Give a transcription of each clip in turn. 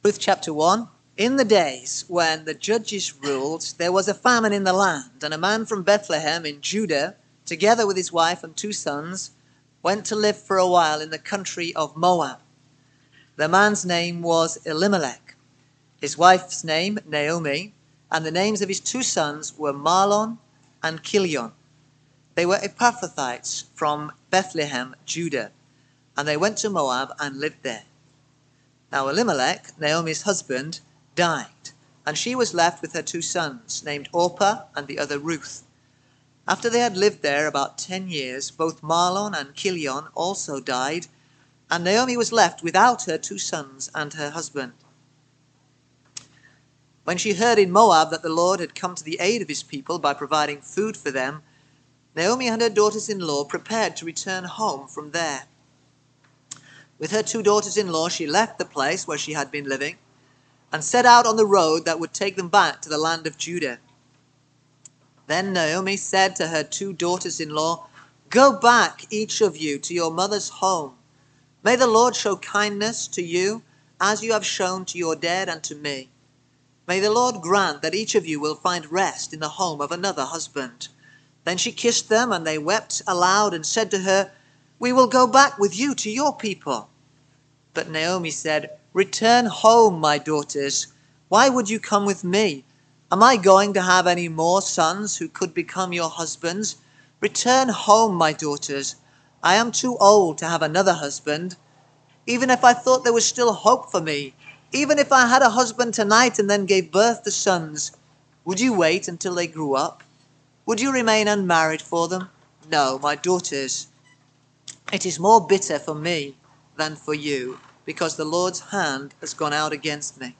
Ruth chapter 1. In the days when the judges ruled, there was a famine in the land, and a man from Bethlehem in Judah, together with his wife and 2 sons, went to live for a while in the country of Moab. The man's name was Elimelech, his wife's name Naomi, and the names of his 2 sons were Mahlon and Chilion. They were Ephrathites from Bethlehem, Judah, and they went to Moab and lived there. Now Elimelech, Naomi's husband, died, and she was left with her 2 sons, named Orpah and the other Ruth. After they had lived there about 10 years, both Mahlon and Chilion also died, and Naomi was left without her 2 sons and her husband. When she heard in Moab that the Lord had come to the aid of his people by providing food for them, Naomi and her daughters-in-law prepared to return home from there. With her 2 daughters-in-law, she left the place where she had been living and set out on the road that would take them back to the land of Judah. Then Naomi said to her 2 daughters-in-law, "Go back, each of you, to your mother's home. May the Lord show kindness to you as you have shown to your dead and to me. May the Lord grant that each of you will find rest in the home of another husband." Then she kissed them, and they wept aloud and said to her, "We will go back with you to your people." But Naomi said, "Return home, my daughters. Why would you come with me? Am I going to have any more sons who could become your husbands? Return home, my daughters. I am too old to have another husband. Even if I thought there was still hope for me, even if I had a husband tonight and then gave birth to sons, would you wait until they grew up? Would you remain unmarried for them? No, my daughters. It is more bitter for me than for you, because the Lord's hand has gone out against me."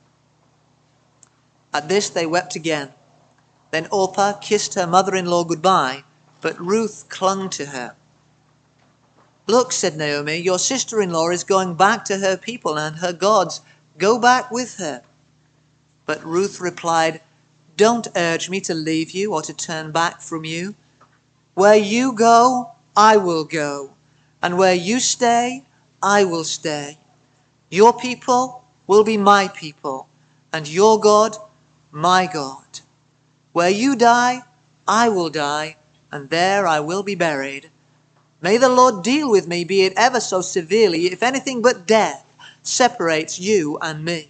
At this they wept again. Then Orpah kissed her mother-in-law goodbye, but Ruth clung to her. "Look," said Naomi, "your sister-in-law is going back to her people and her gods. Go back with her." But Ruth replied, "Don't urge me to leave you or to turn back from you. Where you go, I will go, and where you stay, I will stay. Your people will be my people, and your God, my God. Where you die, I will die, and there I will be buried. May the Lord deal with me, be it ever so severely, if anything but death separates you and me."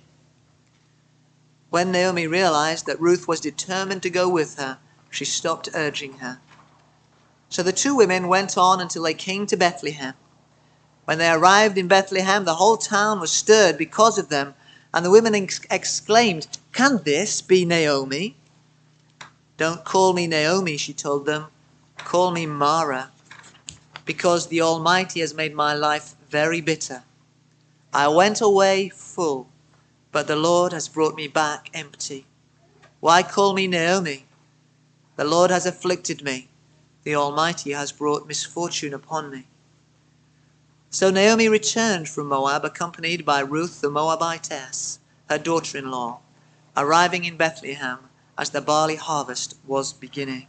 When Naomi realized that Ruth was determined to go with her, she stopped urging her. So the 2 women went on until they came to Bethlehem. When they arrived in Bethlehem, the whole town was stirred because of them, and the women exclaimed, "Can this be Naomi?" "Don't call me Naomi," she told them. "Call me Mara, because the Almighty has made my life very bitter. I went away full, but the Lord has brought me back empty. Why call me Naomi? The Lord has afflicted me. The Almighty has brought misfortune upon me." So Naomi returned from Moab, accompanied by Ruth the Moabitess, her daughter-in-law, arriving in Bethlehem as the barley harvest was beginning.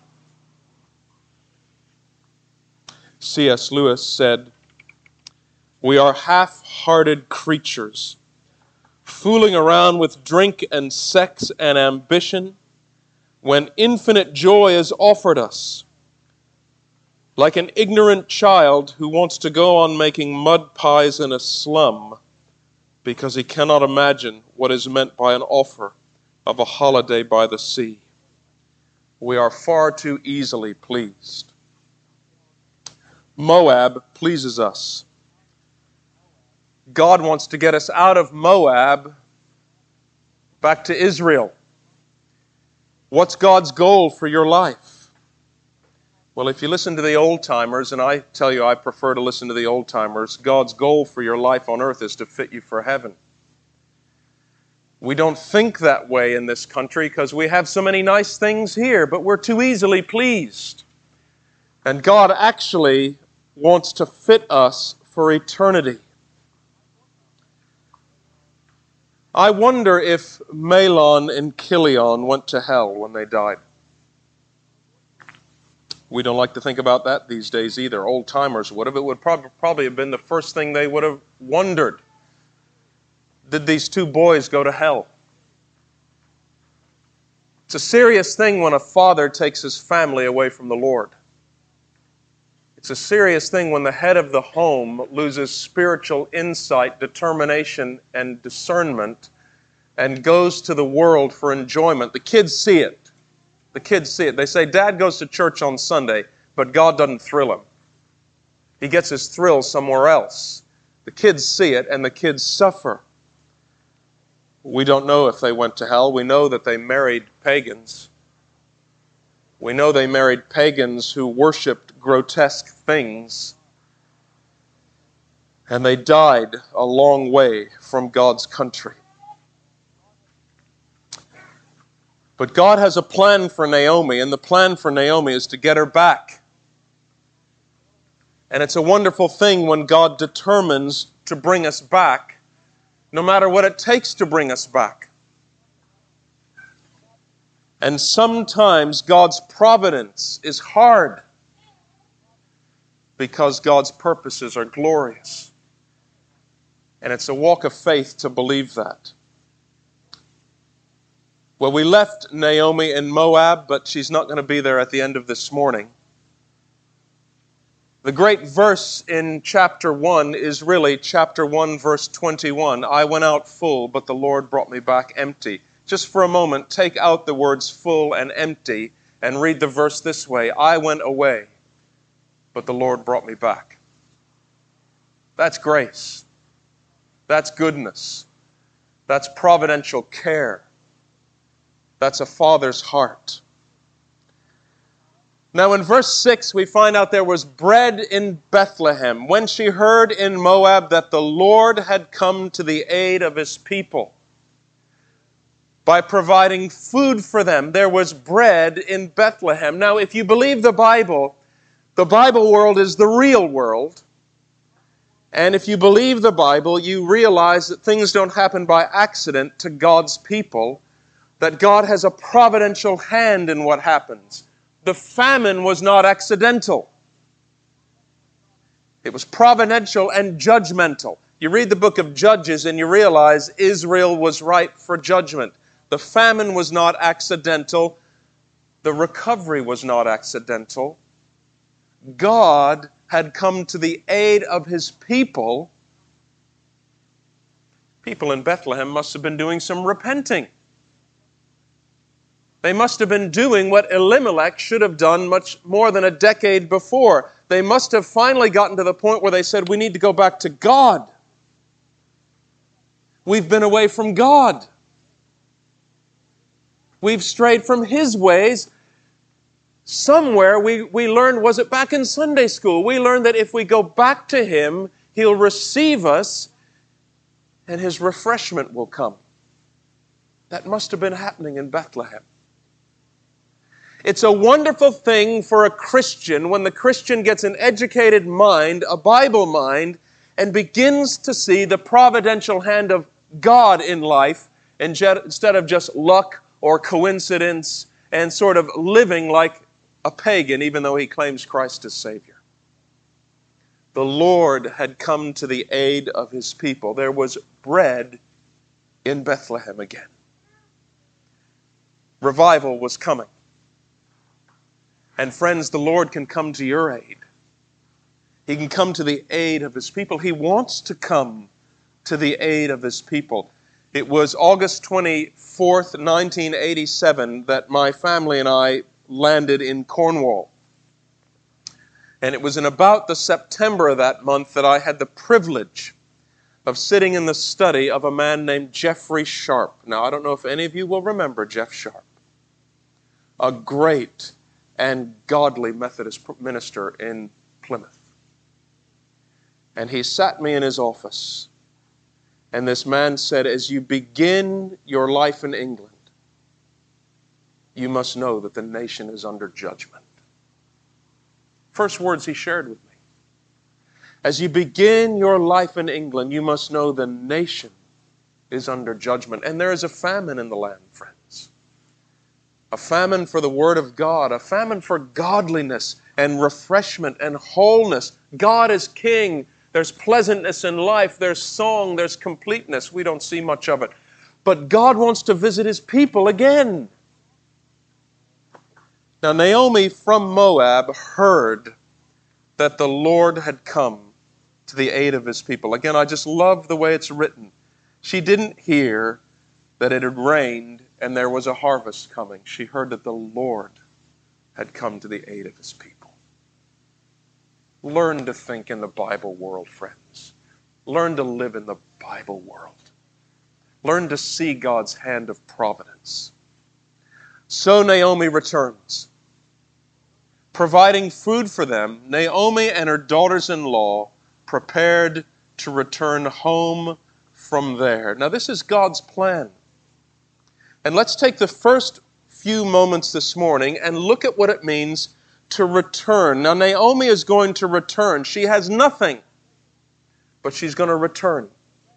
C.S. Lewis said, "We are half-hearted creatures, fooling around with drink and sex and ambition when infinite joy is offered us. Like an ignorant child who wants to go on making mud pies in a slum because he cannot imagine what is meant by an offer of a holiday by the sea. We are far too easily pleased." Moab pleases us. God wants to get us out of Moab back to Israel. What's God's goal for your life? Well, if you listen to the old-timers, and I tell you I prefer to listen to the old-timers, God's goal for your life on earth is to fit you for heaven. We don't think that way in this country because we have so many nice things here, but we're too easily pleased. And God actually wants to fit us for eternity. I wonder if Mahlon and Chilion went to hell when they died. We don't like to think about that these days either. Old-timers would have. It would probably have been the first thing they would have wondered. did these two boys go to hell. It's a serious thing when a father takes his family away from the Lord. It's a serious thing when the head of the home loses spiritual insight, determination, and discernment and goes to the world for enjoyment. The kids see it. The kids see it. They say, Dad goes to church on Sunday, but God doesn't thrill him. He gets his thrill somewhere else. The kids see it, and the kids suffer. We don't know if they went to hell. We know that they married pagans. We know they married pagans who worshipped grotesque things. And they died a long way from God's country. But God has a plan for Naomi, and the plan for Naomi is to get her back. And it's a wonderful thing when God determines to bring us back, no matter what it takes to bring us back. And sometimes God's providence is hard because God's purposes are glorious. And it's a walk of faith to believe that. Well, we left Naomi in Moab, but she's not going to be there at the end of this morning. The great verse in chapter 1 is really chapter 1, verse 21. I went out full, but the Lord brought me back empty. Just for a moment, take out the words full and empty and read the verse this way. I went away, but the Lord brought me back. That's grace. That's goodness. That's providential care. That's a father's heart. Now in verse 6 we find out there was bread in Bethlehem when she heard in Moab that the Lord had come to the aid of His people. By providing food for them, there was bread in Bethlehem. Now if you believe the Bible world is the real world. And if you believe the Bible, you realize that things don't happen by accident to God's people, that God has a providential hand in what happens. The famine was not accidental. It was providential and judgmental. You read the book of Judges and you realize Israel was ripe for judgment. The famine was not accidental. The recovery was not accidental. God had come to the aid of His people. People in Bethlehem must have been doing some repenting. They must have been doing what Elimelech should have done much more than a decade before. They must have finally gotten to the point where they said, we need to go back to God. We've been away from God. We've strayed from His ways. Somewhere we learned, was it back in Sunday school? We learned that if we go back to Him, He'll receive us and His refreshment will come. That must have been happening in Bethlehem. It's a wonderful thing for a Christian when the Christian gets an educated mind, a Bible mind, and begins to see the providential hand of God in life instead of just luck or coincidence and sort of living like a pagan even though he claims Christ as Savior. The Lord had come to the aid of His people. There was bread in Bethlehem again. Revival was coming. And friends, the Lord can come to your aid. He can come to the aid of His people. He wants to come to the aid of His people. It was August 24th, 1987 that my family and I landed in Cornwall. And it was in about the September of that month that I had the privilege of sitting in the study of a man named Jeffrey Sharp. Now, I don't know if any of you will remember Jeff Sharp. A great and godly Methodist minister in Plymouth. And he sat me in his office. And this man said, as you begin your life in England, you must know that the nation is under judgment. First words he shared with me. As you begin your life in England, you must know the nation is under judgment. And there is a famine in the land, friends. A famine for the Word of God, a famine for godliness and refreshment and wholeness. God is King. There's pleasantness in life. There's song. There's completeness. We don't see much of it. But God wants to visit His people again. Now, Naomi from Moab heard that the Lord had come to the aid of His people. Again, I just love the way it's written. She didn't hear that it had rained and there was a harvest coming. She heard that the Lord had come to the aid of His people. Learn to think in the Bible world, friends. Learn to live in the Bible world. Learn to see God's hand of providence. So Naomi returns. Providing food for them, Naomi and her daughters-in-law prepared to return home from there. Now this is God's plan. And let's take the first few moments this morning and look at what it means to return. Now Naomi is going to return. She has nothing, but she's going to return.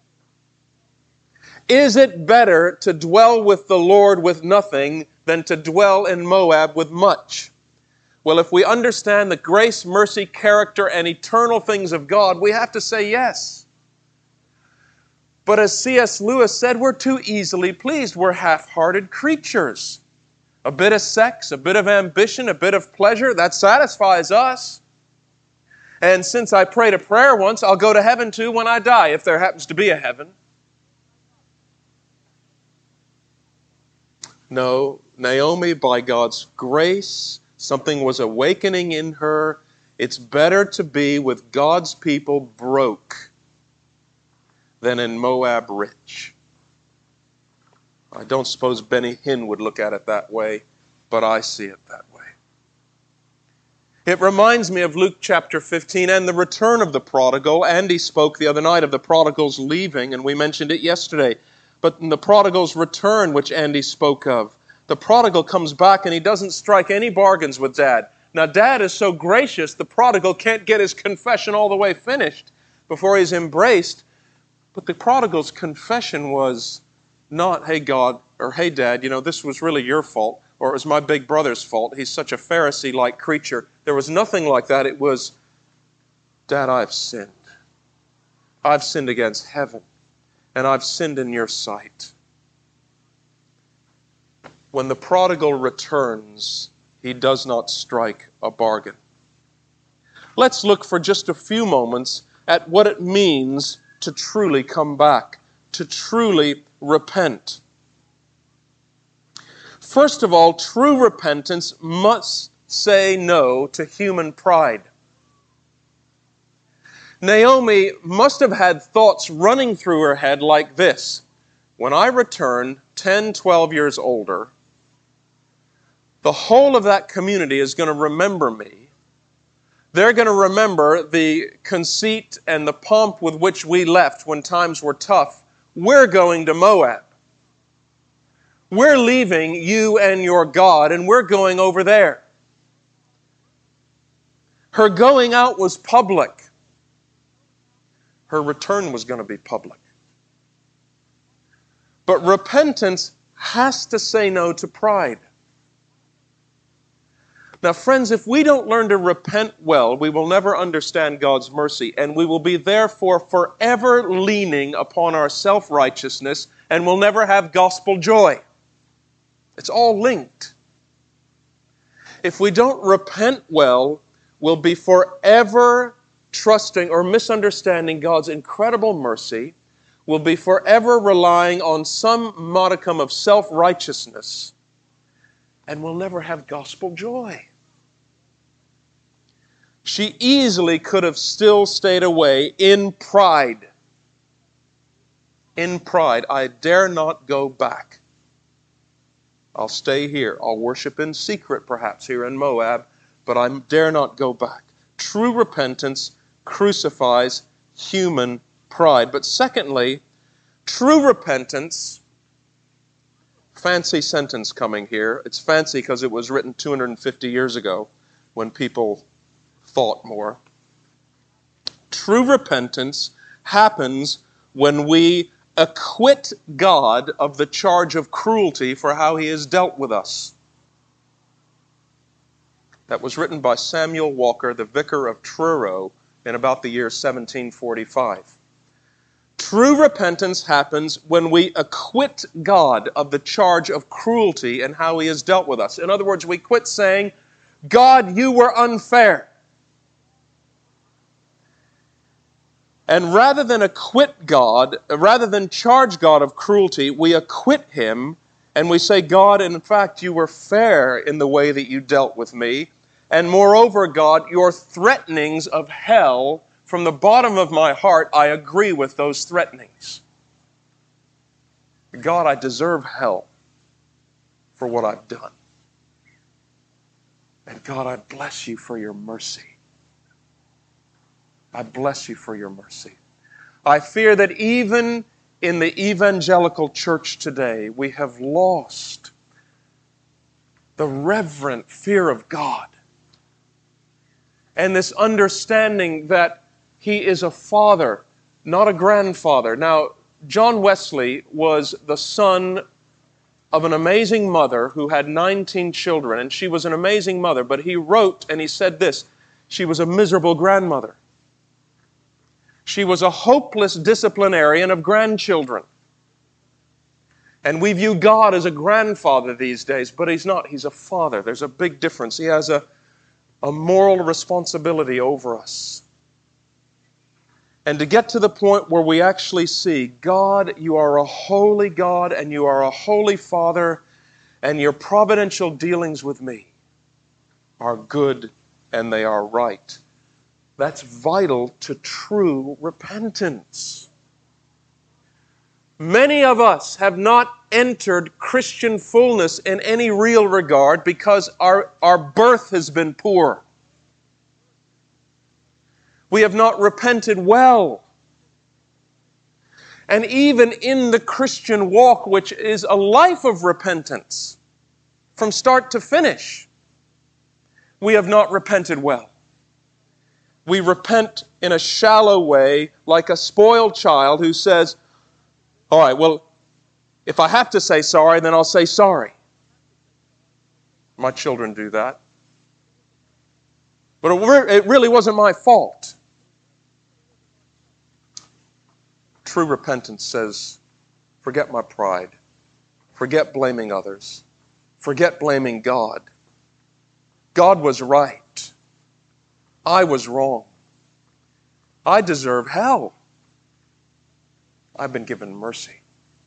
Is it better to dwell with the Lord with nothing than to dwell in Moab with much? Well, if we understand the grace, mercy, character, and eternal things of God, we have to say yes. But as C.S. Lewis said, we're too easily pleased. We're half-hearted creatures. A bit of sex, a bit of ambition, a bit of pleasure, that satisfies us. And since I prayed a prayer once, I'll go to heaven too when I die, if there happens to be a heaven. No, Naomi, by God's grace, something was awakening in her. It's better to be with God's people broke than in Moab rich. I don't suppose Benny Hinn would look at it that way, but I see it that way. It reminds me of Luke chapter 15 and the return of the prodigal. Andy spoke the other night of the prodigal's leaving, and we mentioned it yesterday. But in the prodigal's return, which Andy spoke of, the prodigal comes back and he doesn't strike any bargains with Dad. Now, Dad is so gracious, the prodigal can't get his confession all the way finished before he's embraced. But the prodigal's confession was not, hey, God, or hey, Dad, this was really your fault, or it was my big brother's fault. He's such a Pharisee-like creature. There was nothing like that. It was, Dad, I've sinned. I've sinned against heaven, and I've sinned in your sight. When the prodigal returns, he does not strike a bargain. Let's look for just a few moments at what it means to truly come back, to truly repent. First of all, true repentance must say no to human pride. Naomi must have had thoughts running through her head like this: when I return 10, 12 years older, the whole of that community is going to remember me. They're going to remember the conceit and the pomp with which we left when times were tough. We're going to Moab. We're leaving you and your God, and we're going over there. Her going out was public. Her return was going to be public. But repentance has to say no to pride. Now, friends, if we don't learn to repent well, we will never understand God's mercy, and we will be therefore forever leaning upon our self-righteousness, and will never have gospel joy. It's all linked. If we don't repent well, we'll be forever trusting or misunderstanding God's incredible mercy. We'll be forever relying on some modicum of self-righteousness, and we'll never have gospel joy. She easily could have still stayed away in pride. In pride, I dare not go back. I'll stay here. I'll worship in secret, perhaps, here in Moab, but I dare not go back. True repentance crucifies human pride. But secondly, true repentance, fancy sentence coming here. It's fancy because it was written 250 years ago when people thought more. True repentance happens when we acquit God of the charge of cruelty for how He has dealt with us. That was written by Samuel Walker, the vicar of Truro in about the year 1745. True repentance happens when we acquit God of the charge of cruelty and how He has dealt with us. In other words, we quit saying, God, you were unfair. And rather than acquit God, rather than charge God of cruelty, we acquit Him and we say, God, in fact, you were fair in the way that you dealt with me. And moreover, God, your threatenings of hell, from the bottom of my heart, I agree with those threatenings. God, I deserve hell for what I've done. And God, I bless you for your mercy. I bless you for your mercy. I fear that even in the evangelical church today, we have lost the reverent fear of God and this understanding that He is a father, not a grandfather. Now, John Wesley was the son of an amazing mother who had 19 children, and she was an amazing mother, but he wrote and he said this, she was a miserable grandmother. She was a hopeless disciplinarian of grandchildren. And we view God as a grandfather these days, but He's not. He's a father. There's a big difference. He has a moral responsibility over us. And to get to the point where we actually see, God, you are a holy God and you are a holy Father, and your providential dealings with me are good and they are right. That's vital to true repentance. Many of us have not entered Christian fullness in any real regard because our birth has been poor. We have not repented well. And even in the Christian walk, which is a life of repentance, from start to finish, we have not repented well. We repent in a shallow way, like a spoiled child who says, all right, well, if I have to say sorry, then I'll say sorry. My children do that. But it really wasn't my fault. True repentance says, forget my pride. Forget blaming others. Forget blaming God. God was right. I was wrong. I deserve hell. I've been given mercy.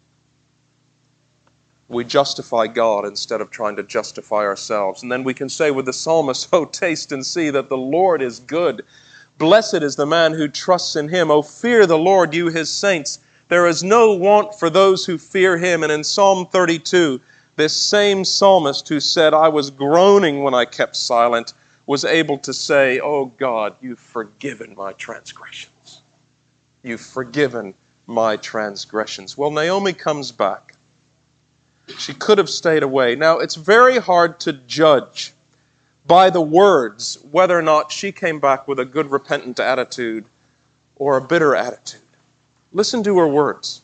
We justify God instead of trying to justify ourselves. And then we can say with the psalmist, oh, taste and see that the Lord is good. Blessed is the man who trusts in Him. Oh, fear the Lord, you His saints. There is no want for those who fear Him. And in Psalm 32, this same psalmist who said, I was groaning when I kept silent, was able to say, oh God, you've forgiven my transgressions. You've forgiven my transgressions. Well, Naomi comes back. She could have stayed away. Now, it's very hard to judge by the words whether or not she came back with a good repentant attitude or a bitter attitude. Listen to her words.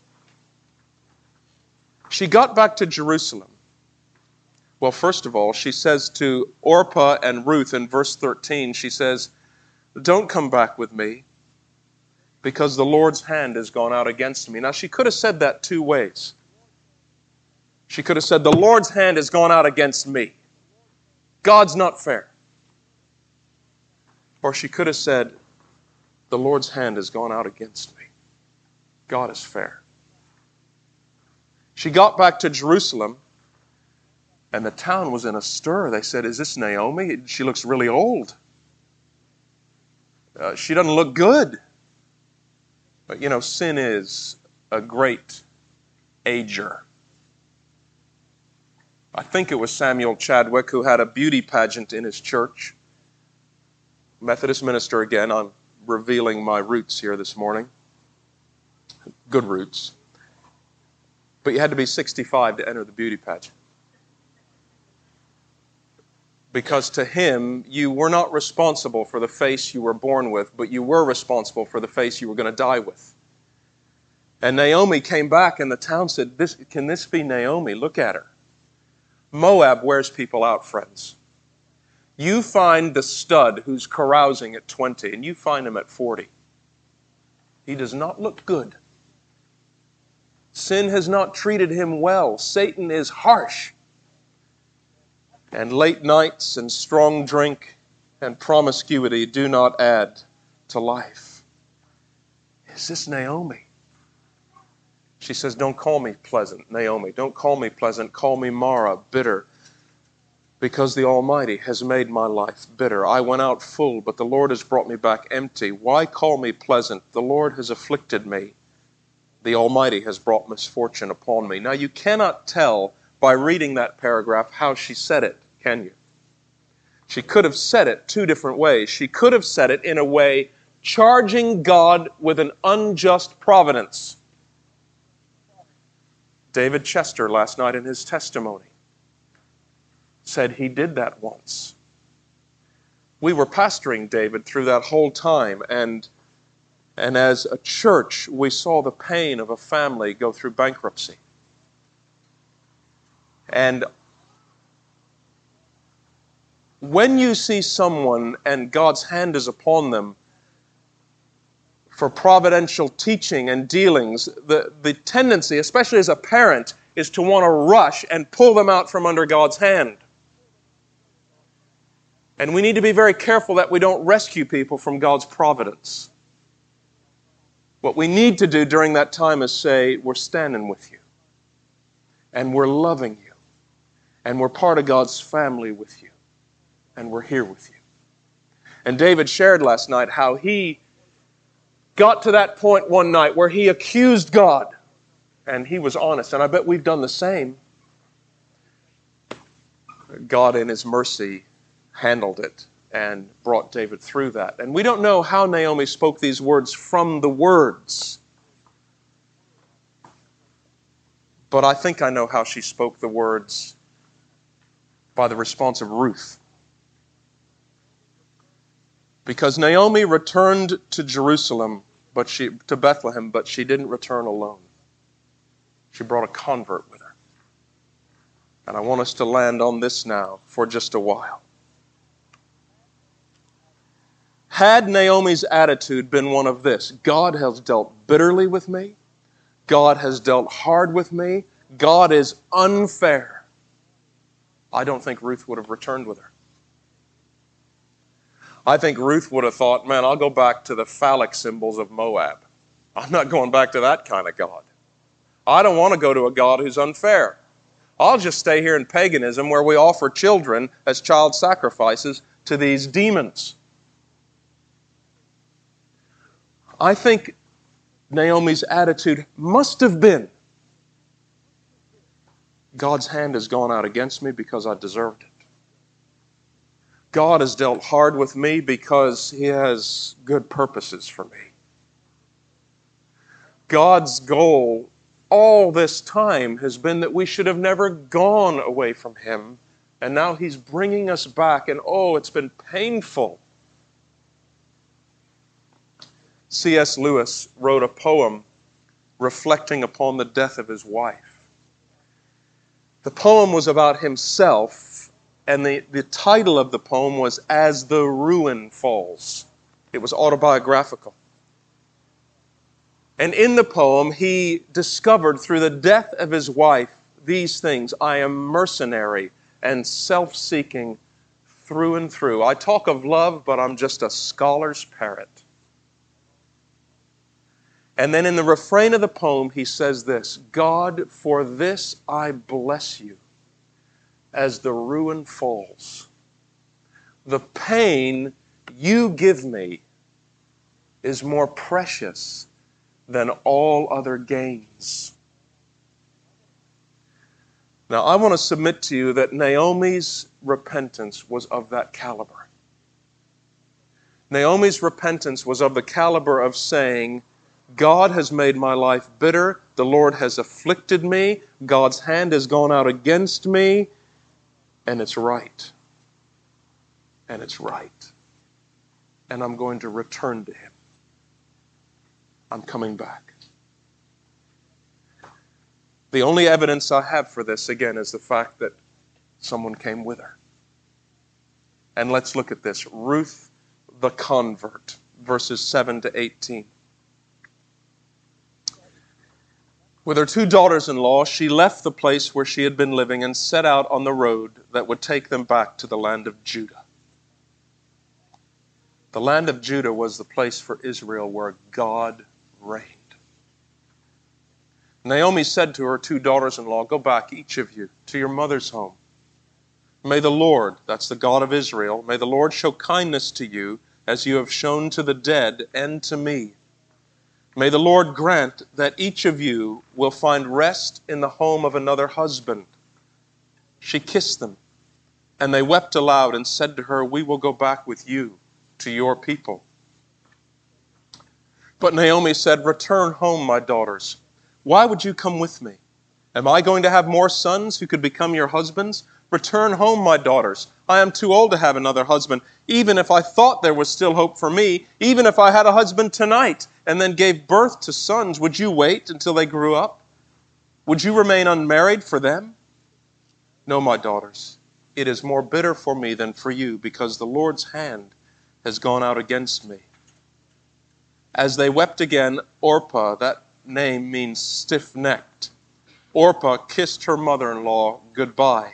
She got back to Jerusalem. Well, first of all, she says to Orpah and Ruth in verse 13, she says, don't come back with me because the Lord's hand has gone out against me. Now, she could have said that two ways. She could have said, the Lord's hand has gone out against me. God's not fair. Or she could have said, the Lord's hand has gone out against me. God is fair. She got back to Jerusalem, and the town was in a stir. They said, is this Naomi? She looks really old. She doesn't look good. But you know, sin is a great ager. I think it was Samuel Chadwick who had a beauty pageant in his church. Methodist minister again. I'm revealing my roots here this morning. Good roots. But you had to be 65 to enter the beauty pageant. Because to him, you were not responsible for the face you were born with, but you were responsible for the face you were going to die with. And Naomi came back and the town said, can this be Naomi? Look at her. Moab wears people out, friends. You find the stud who's carousing at 20, and you find him at 40. He does not look good. Sin has not treated him well. Satan is harsh. And late nights and strong drink and promiscuity do not add to life. Is this Naomi? She says, don't call me pleasant, Naomi. Don't call me pleasant. Call me Mara, bitter, because the Almighty has made my life bitter. I went out full, but the Lord has brought me back empty. Why call me pleasant? The Lord has afflicted me. The Almighty has brought misfortune upon me. Now, you cannot tell by reading that paragraph how she said it, can you? She could have said it two different ways. She could have said it in a way charging God with an unjust providence. David Chester, last night in his testimony, said he did that once. We were pastoring David through that whole time, and as a church, we saw the pain of a family go through bankruptcy. And when you see someone and God's hand is upon them for providential teaching and dealings, the tendency, especially as a parent, is to want to rush and pull them out from under God's hand. And we need to be very careful that we don't rescue people from God's providence. What we need to do during that time is say, we're standing with you, and we're loving you, and we're part of God's family with you, and we're here with you. And David shared last night how he got to that point one night where he accused God, and he was honest, and I bet we've done the same. God in His mercy handled it and brought David through that. And we don't know how Naomi spoke these words from the words, but I think I know how she spoke the words by the response of Ruth. Because Naomi returned to Jerusalem, to Bethlehem, but she didn't return alone. She brought a convert with her. And I want us to land on this now for just a while. Had Naomi's attitude been one of this, God has dealt bitterly with me, God has dealt hard with me, God is unfair, I don't think Ruth would have returned with her. I think Ruth would have thought, man, I'll go back to the phallic symbols of Moab. I'm not going back to that kind of God. I don't want to go to a God who's unfair. I'll just stay here in paganism where we offer children as child sacrifices to these demons. I think Naomi's attitude must have been, God's hand has gone out against me because I deserved it. God has dealt hard with me because He has good purposes for me. God's goal all this time has been that we should have never gone away from Him, and now He's bringing us back, and oh, it's been painful. C.S. Lewis wrote a poem reflecting upon the death of his wife. The poem was about himself, and the title of the poem was As the Ruin Falls. It was autobiographical. And in the poem, he discovered through the death of his wife these things. I am mercenary and self-seeking through and through. I talk of love, but I'm just a scholar's parrot. And then in the refrain of the poem, he says this, God, for this I bless you as the ruin falls. The pain you give me is more precious than all other gains. Now, I want to submit to you that Naomi's repentance was of that caliber. Naomi's repentance was of the caliber of saying, God has made my life bitter. The Lord has afflicted me. God's hand has gone out against me. And it's right. And it's right. And I'm going to return to Him. I'm coming back. The only evidence I have for this, again, is the fact that someone came with her. And let's look at this. Ruth the convert, verses 7 to 18. With her 2 daughters-in-law, she left the place where she had been living and set out on the road that would take them back to the land of Judah. The land of Judah was the place for Israel where God reigned. Naomi said to her 2 daughters-in-law, "Go back, each of you, to your mother's home. May the Lord," that's the God of Israel, "may the Lord show kindness to you as you have shown to the dead and to me. May the Lord grant that each of you will find rest in the home of another husband." She kissed them, and they wept aloud and said to her, "We will go back with you to your people." But Naomi said, "Return home, my daughters. Why would you come with me? Am I going to have more sons who could become your husbands? Return home, my daughters. I am too old to have another husband. Even if I thought there was still hope for me, even if I had a husband tonight and then gave birth to sons, would you wait until they grew up? Would you remain unmarried for them? No, my daughters, it is more bitter for me than for you, because the Lord's hand has gone out against me." As they wept again, Orpah, that name means stiff-necked, Orpah kissed her mother-in-law goodbye.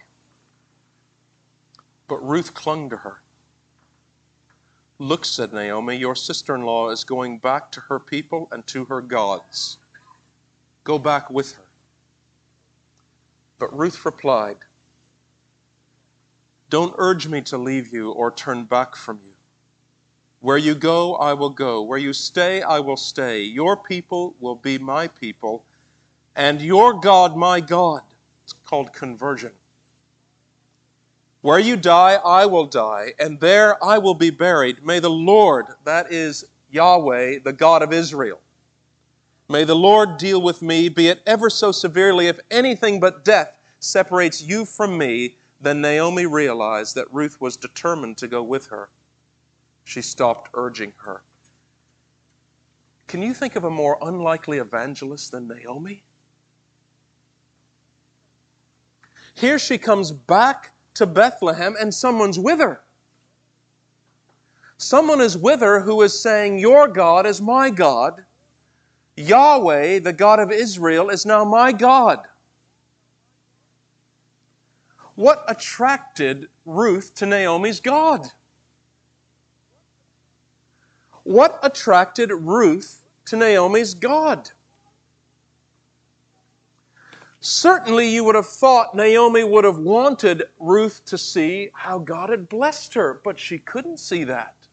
But Ruth clung to her. "Look," said Naomi, "your sister-in-law is going back to her people and to her gods. Go back with her." But Ruth replied, "Don't urge me to leave you or turn back from you. Where you go, I will go. Where you stay, I will stay. Your people will be my people, and your God my God." It's called conversion. "Where you die, I will die, and there I will be buried. May the Lord," that is Yahweh, the God of Israel, "may the Lord deal with me, be it ever so severely, if anything but death separates you from me." Then Naomi realized that Ruth was determined to go with her. She stopped urging her. Can you think of a more unlikely evangelist than Naomi? Here she comes back to Bethlehem and someone's with her. Someone is with her who is saying, "Your God is my God. Yahweh, the God of Israel, is now my God." What attracted Ruth to Naomi's God? What attracted Ruth to Naomi's God? Certainly you would have thought Naomi would have wanted Ruth to see how God had blessed her, but she couldn't see that.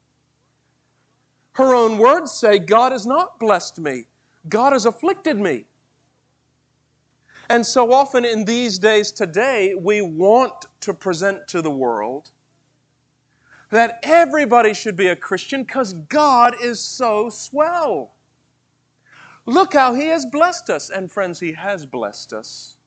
Her own words say, "God has not blessed me. God has afflicted me." And so often in these days today, we want to present to the world that everybody should be a Christian because God is so swell. Look how He has blessed us. And friends, He has blessed us.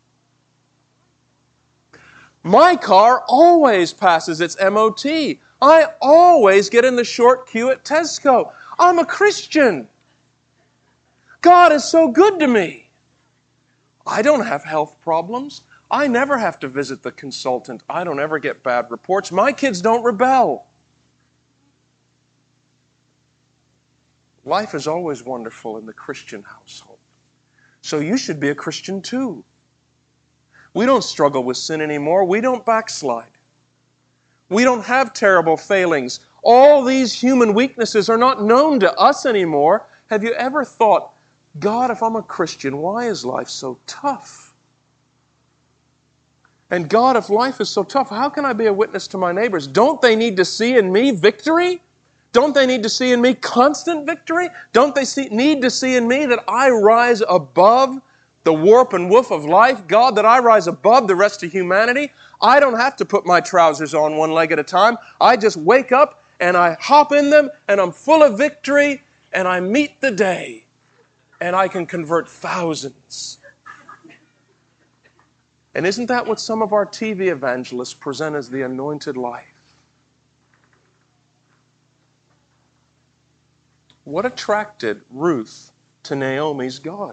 My car always passes its MOT. I always get in the short queue at Tesco. I'm a Christian. God is so good to me. I don't have health problems. I never have to visit the consultant. I don't ever get bad reports. My kids don't rebel. Life is always wonderful in the Christian household. So you should be a Christian too. We don't struggle with sin anymore. We don't backslide. We don't have terrible failings. All these human weaknesses are not known to us anymore. Have you ever thought, God, if I'm a Christian, why is life so tough? And God, if life is so tough, how can I be a witness to my neighbors? Don't they need to see in me victory? Don't they need to see in me constant victory? Don't they need to see in me that I rise above the warp and woof of life? God, that I rise above the rest of humanity? I don't have to put my trousers on one leg at a time. I just wake up and I hop in them and I'm full of victory and I meet the day and I can convert thousands. And isn't that what some of our TV evangelists present as the anointed life? What attracted Ruth to Naomi's God?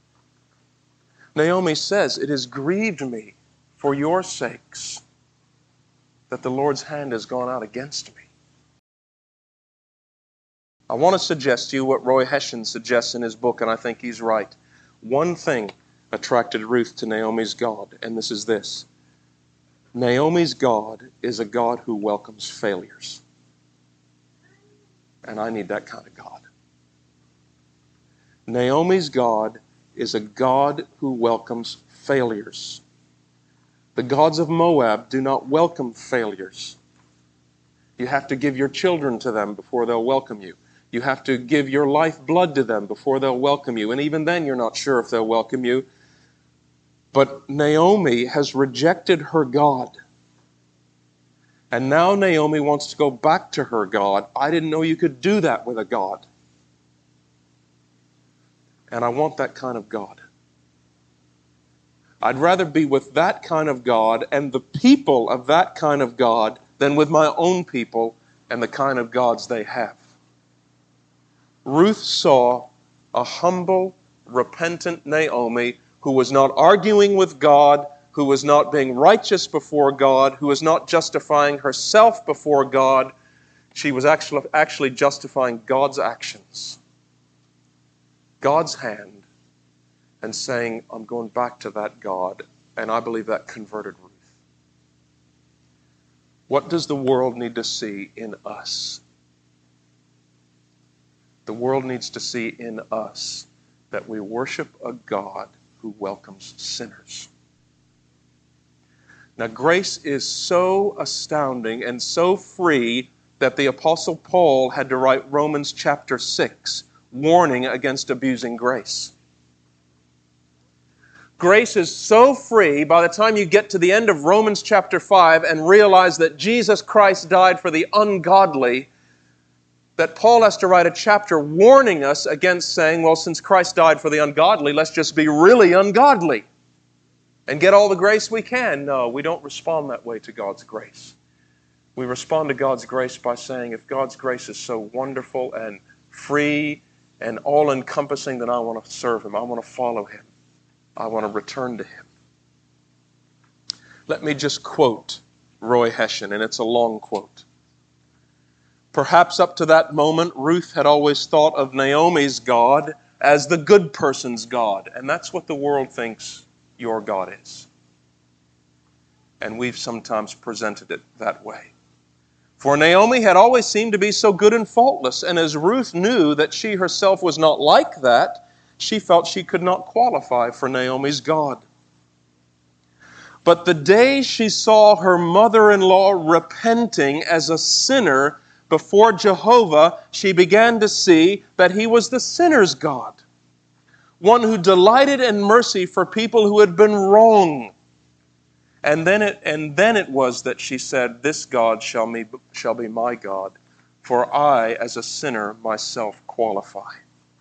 Naomi says, "It has grieved me for your sakes that the Lord's hand has gone out against me. I want to suggest to you what Roy Hession suggests in his book, and I think he's right. One thing attracted Ruth to Naomi's God, and this is this. Naomi's God is a God who welcomes failures. And I need that kind of God. Naomi's God is a God who welcomes failures. The gods of Moab do not welcome failures. You have to give your children to them before they'll welcome you. You have to give your lifeblood to them before they'll welcome you. And even then you're not sure if they'll welcome you. But Naomi has rejected her God. And now Naomi wants to go back to her God. I didn't know you could do that with a God. And I want that kind of God. I'd rather be with that kind of God and the people of that kind of God than with my own people and the kind of gods they have. Ruth saw a humble, repentant Naomi who was not arguing with God, who was not being righteous before God, who was not justifying herself before God. She was actually justifying God's actions, God's hand, and saying, I'm going back to that God. And I believe that converted Ruth. What does the world need to see in us? The world needs to see in us that we worship a God who welcomes sinners. Now, grace is so astounding and so free that the Apostle Paul had to write Romans chapter 6, warning against abusing grace. Grace is so free, by the time you get to the end of Romans chapter 5 and realize that Jesus Christ died for the ungodly, that Paul has to write a chapter warning us against saying, well, since Christ died for the ungodly, let's just be really ungodly and get all the grace we can. No, we don't respond that way to God's grace. We respond to God's grace by saying, if God's grace is so wonderful and free and all-encompassing, then I want to serve Him. I want to follow Him. I want to return to Him. Let me just quote Roy Hession, and it's a long quote. Perhaps up to that moment, Ruth had always thought of Naomi's God as the good person's God, and that's what the world thinks your God is. And we've sometimes presented it that way. For Naomi had always seemed to be so good and faultless, and as Ruth knew that she herself was not like that, she felt she could not qualify for Naomi's God. But the day she saw her mother-in-law repenting as a sinner before Jehovah, she began to see that He was the sinner's God, one who delighted in mercy for people who had been wrong. And then it was that she said, this God shall be my God, for I, as a sinner, myself qualify.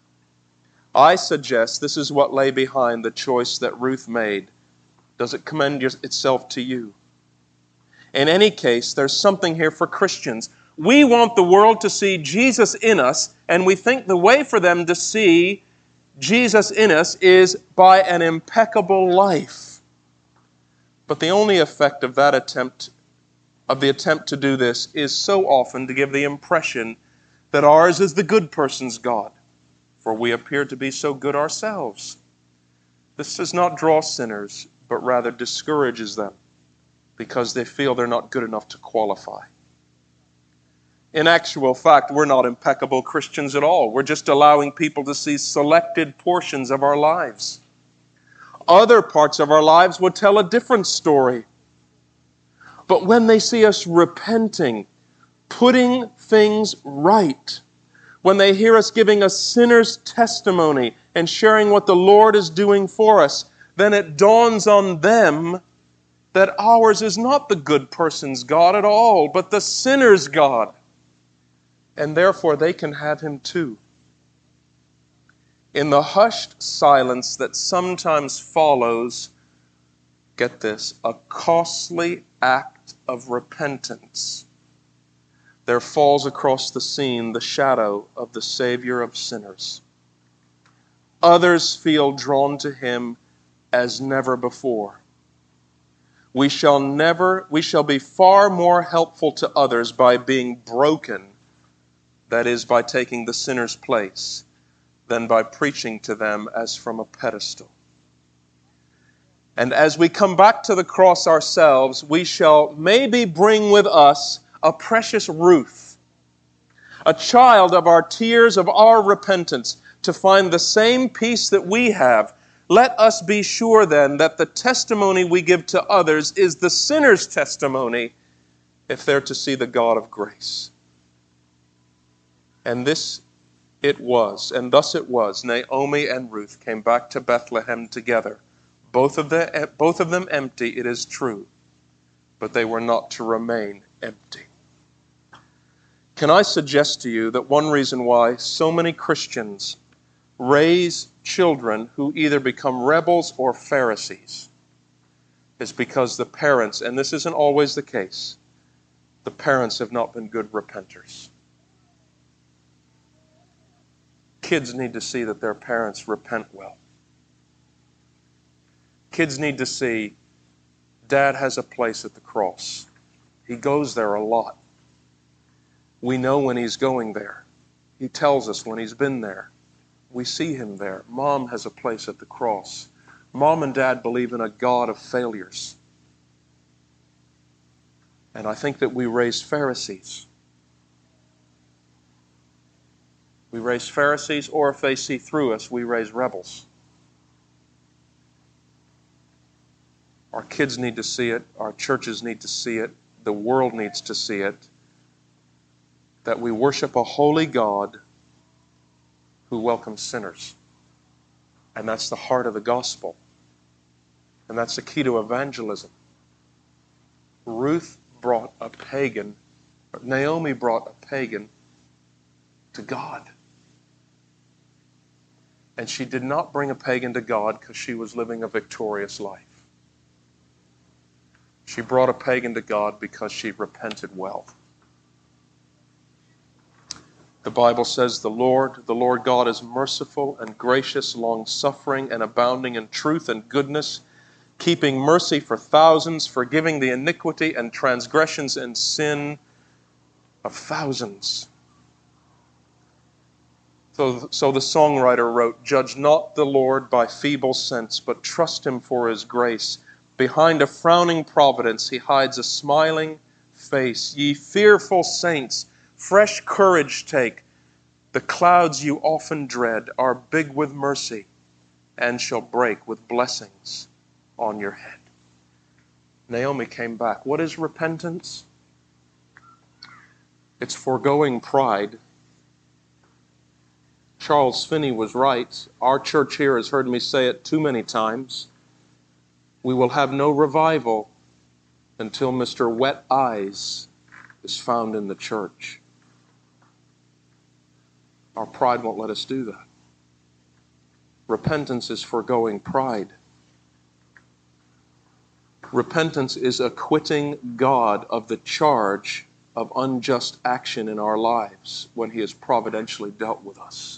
I suggest this is what lay behind the choice that Ruth made. Does it commend itself to you? In any case, there's something here for Christians. We want the world to see Jesus in us, and we think the way for them to see Jesus in us is by an impeccable life. But the only effect of the attempt to do this is so often to give the impression that ours is the good person's God, for we appear to be so good ourselves. This does not draw sinners, but rather discourages them because they feel they're not good enough to qualify. In actual fact, we're not impeccable Christians at all. We're just allowing people to see selected portions of our lives. Other parts of our lives would tell a different story. But when they see us repenting, putting things right, when they hear us giving a sinner's testimony and sharing what the Lord is doing for us, then it dawns on them that ours is not the good person's God at all, but the sinner's God. And therefore they can have Him too. In the hushed silence that sometimes follows, get this, a costly act of repentance, there falls across the scene the shadow of the Savior of sinners. Others feel drawn to Him as never before. We shall be far more helpful to others by being broken, that is, by taking the sinner's place, than by preaching to them as from a pedestal. And as we come back to the cross ourselves, we shall maybe bring with us a precious Ruth, a child of our tears, of our repentance, to find the same peace that we have. Let us be sure then that the testimony we give to others is the sinner's testimony if they're to see the God of grace. And this it was, and thus it was, Naomi and Ruth came back to Bethlehem together. Both of them empty, it is true, but they were not to remain empty. Can I suggest to you that one reason why so many Christians raise children who either become rebels or Pharisees is because the parents, and this isn't always the case, the parents have not been good repenters. Kids need to see that their parents repent well. Kids need to see Dad has a place at the cross. He goes there a lot. We know when he's going there. He tells us when he's been there. We see him there. Mom has a place at the cross. Mom and Dad believe in a God of failures. And I think that we raise Pharisees. We raise Pharisees, or if they see through us, we raise rebels. Our kids need to see it. Our churches need to see it. The world needs to see it. That we worship a holy God who welcomes sinners. And that's the heart of the gospel. And that's the key to evangelism. Naomi brought a pagan to God. And she did not bring a pagan to God because she was living a victorious life. She brought a pagan to God because she repented well. The Bible says the Lord God is merciful and gracious, long-suffering and abounding in truth and goodness, keeping mercy for thousands, forgiving the iniquity and transgressions and sin of thousands. So the songwriter wrote, "Judge not the Lord by feeble sense, but trust him for his grace. Behind a frowning providence he hides a smiling face. Ye fearful saints, fresh courage take. The clouds you often dread are big with mercy and shall break with blessings on your head." Naomi came back. What is repentance? It's foregoing pride. Charles Finney was right. Our church here has heard me say it too many times. We will have no revival until Mr. Wet Eyes is found in the church. Our pride won't let us do that. Repentance is foregoing pride. Repentance is acquitting God of the charge of unjust action in our lives when He has providentially dealt with us.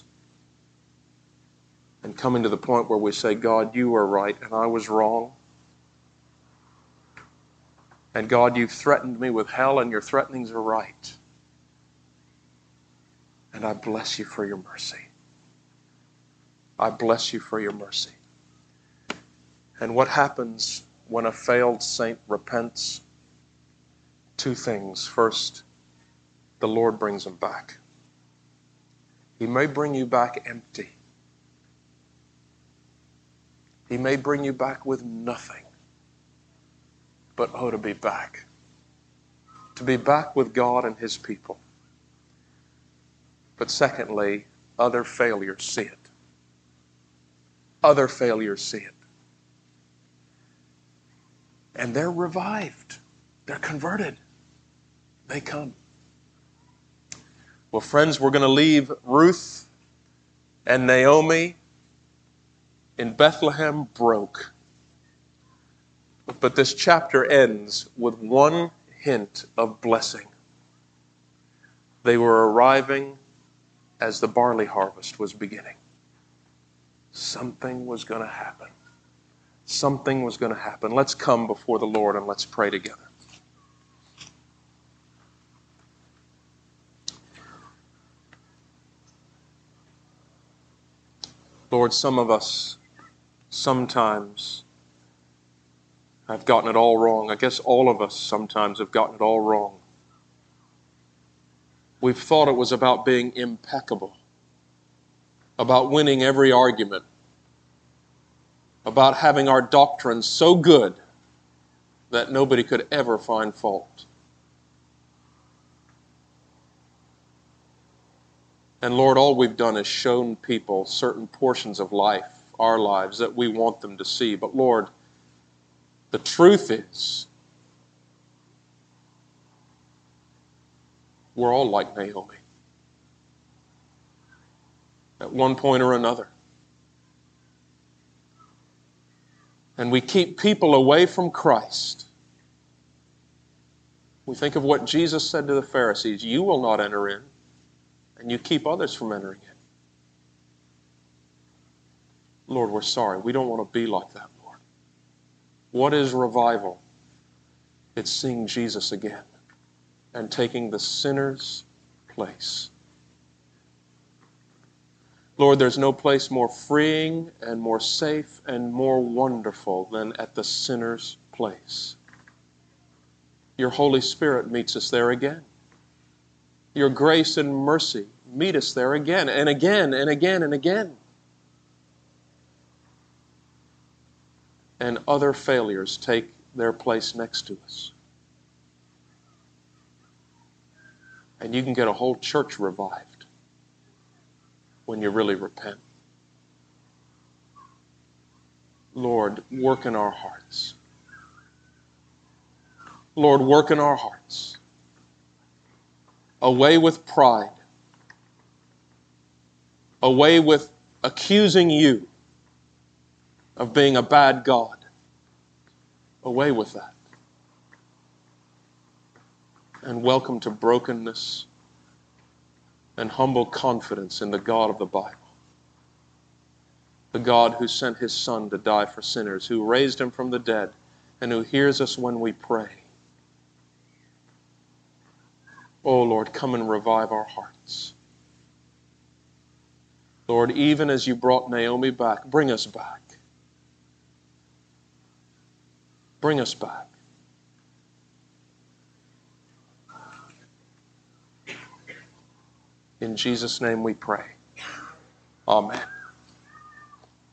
And coming to the point where we say, God, you are right and I was wrong. And God, you've threatened me with hell and your threatenings are right. And I bless you for your mercy. I bless you for your mercy. And what happens when a failed saint repents? Two things. First, the Lord brings him back. He may bring you back empty. He may bring you back with nothing. But oh, to be back. To be back with God and His people. But secondly, other failures see it. Other failures see it. And they're revived. They're converted. They come. Well, friends, we're going to leave Ruth and Naomi in Bethlehem broke. But this chapter ends with one hint of blessing. They were arriving as the barley harvest was beginning. Something was going to happen. Something was going to happen. Let's come before the Lord and let's pray together. Lord, some of us sometimes have gotten it all wrong. I guess all of us sometimes have gotten it all wrong. We've thought it was about being impeccable, about winning every argument, about having our doctrine so good that nobody could ever find fault. And Lord, all we've done is shown people certain portions of life, our lives, that we want them to see. But Lord, the truth is, we're all like Naomi at one point or another. And we keep people away from Christ. We think of what Jesus said to the Pharisees, you will not enter in, and you keep others from entering in. Lord, we're sorry. We don't want to be like that, Lord. What is revival? It's seeing Jesus again and taking the sinner's place. Lord, there's no place more freeing and more safe and more wonderful than at the sinner's place. Your Holy Spirit meets us there again. Your grace and mercy meet us there again and again and again and again. And other failures take their place next to us. And you can get a whole church revived when you really repent. Lord, work in our hearts. Lord, work in our hearts. Away with pride. Away with accusing you of being a bad God. Away with that. And welcome to brokenness and humble confidence in the God of the Bible. The God who sent His Son to die for sinners, who raised Him from the dead, and who hears us when we pray. Oh Lord, come and revive our hearts. Lord, even as you brought Naomi back, bring us back. Bring us back. In Jesus' name we pray. Amen.